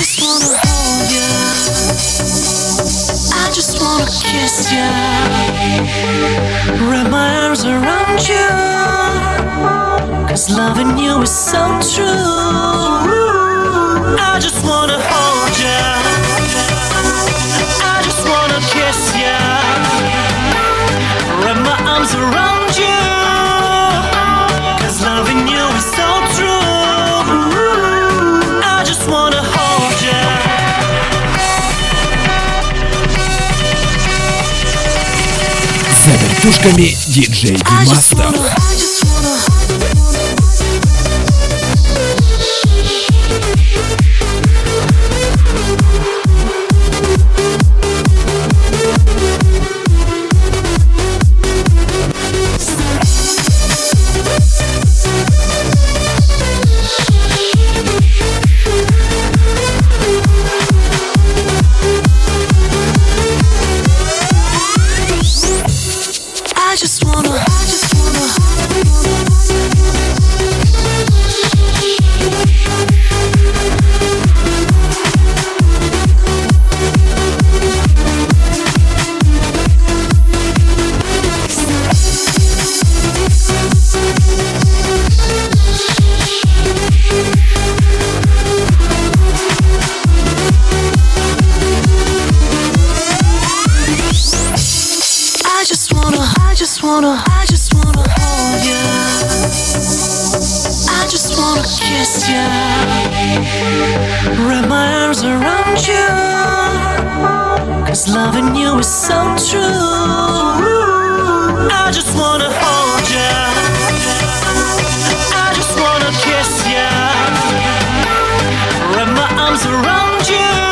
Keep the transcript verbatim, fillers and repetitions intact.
just wanna hold you. I just wanna kiss you. Wrap my arms around you. Cause loving you is so true. I just wanna hold you. I just wanna kiss you. Wrap my arms around you. Cause loving you is so true. I just wanna hold you. За вертушками диджей Димастер. I just wanna, I just wanna. I just wanna, I just wanna, I just wanna hold you. I just wanna kiss you. Wrap my arms around you. Cause loving you is so true. I just wanna hold you. I just wanna kiss you. Wrap my arms around you.